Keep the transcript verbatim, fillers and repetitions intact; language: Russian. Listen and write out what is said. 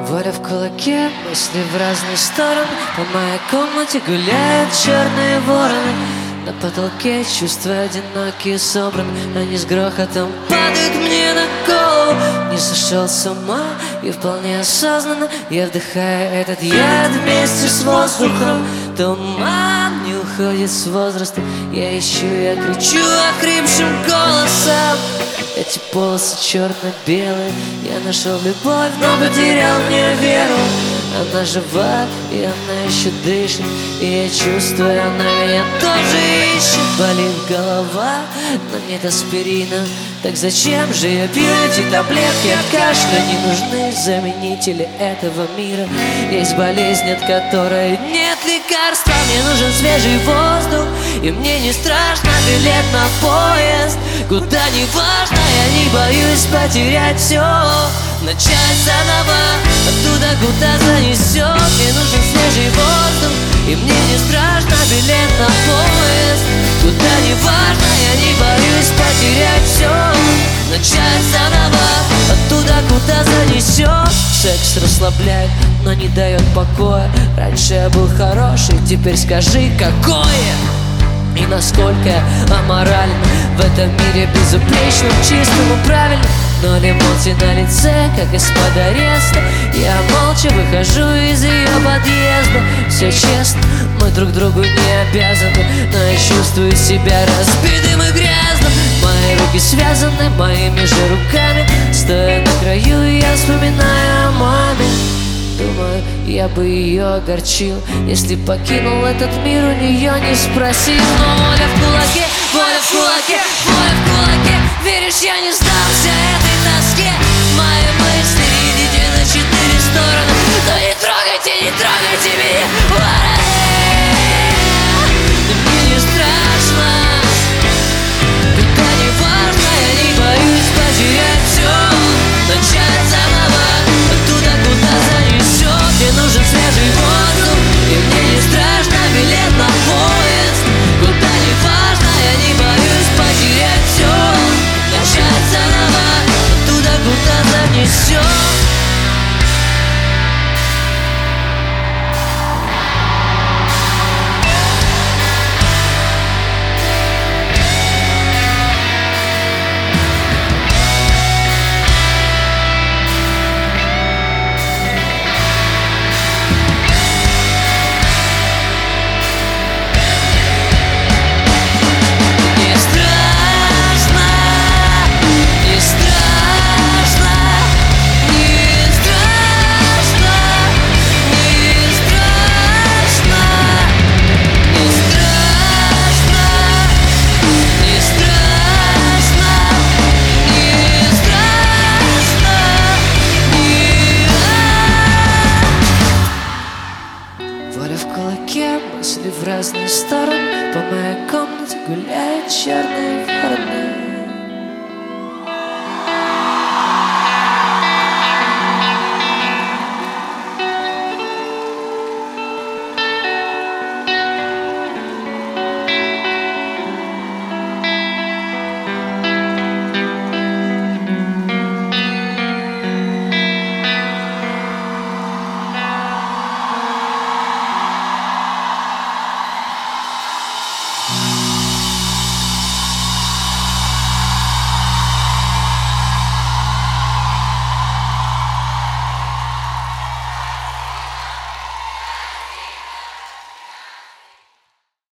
Воля в кулаке, мысли в разные стороны. По моей комнате гуляют черные вороны. На потолке чувства одинокие собраны. Они с грохотом падают мне на голову. Не сошел с ума и вполне осознанно я вдыхаю этот яд вместе с воздухом. Туман не уходит с возрастом. Я ищу, я кричу охрипшим голосом. Эти полосы черно-белые. Я нашел любовь, но потерял в нее веру. Она жива, и она еще дышит. И я чувствую, она меня тоже ищет. Болит голова, но нет аспирина. Так зачем же я пью эти таблетки от кашля? Не нужны заменители этого мира. Есть болезнь, от которой нет лекарства. Мне нужен свежий воздух, и мне не страшно билет на поезд. Куда не важно, я не боюсь потерять все. Начать заново, оттуда, куда занесет. Мне нужен свежий воздух, и мне не страшно билет на поезд. Куда не важно, я не боюсь потерять все. Начать заново, оттуда, куда занесет. Секс расслабляет, но не дает покоя. Раньше я был хороший, теперь скажи, какое? И насколько я аморален в этом мире безупречным, чистым и правильным. Ноль эмоций на лице, как из-под ареста. Я молча выхожу из ее подъезда. Все честно, мы друг другу не обязаны, но я чувствую себя разбитым и грязным. Мои руки связаны моими же руками. Стоя на краю, я вспоминаю о маме. Думаю, я бы ее огорчил, если покинул этот мир, у нее не спросил. Но воля в кулаке, воля в кулаке, воля в кулаке. Веришь, я не сдамся этой тоске. Мои мысли, идите на четыре стороны. Но не трогайте, не трогайте меня. Мне не страшно. Куда не важно, я не боюсь потерять все. Начать заново, оттуда, куда занесет. Мне нужен свежий воздух, и мне не страшно билет на поезд. Куда не важно, я не боюсь потерять все. Начать заново, оттуда, куда занесет. Воля в кулаке, мысли в разные стороны. По моей комнате гуляют черные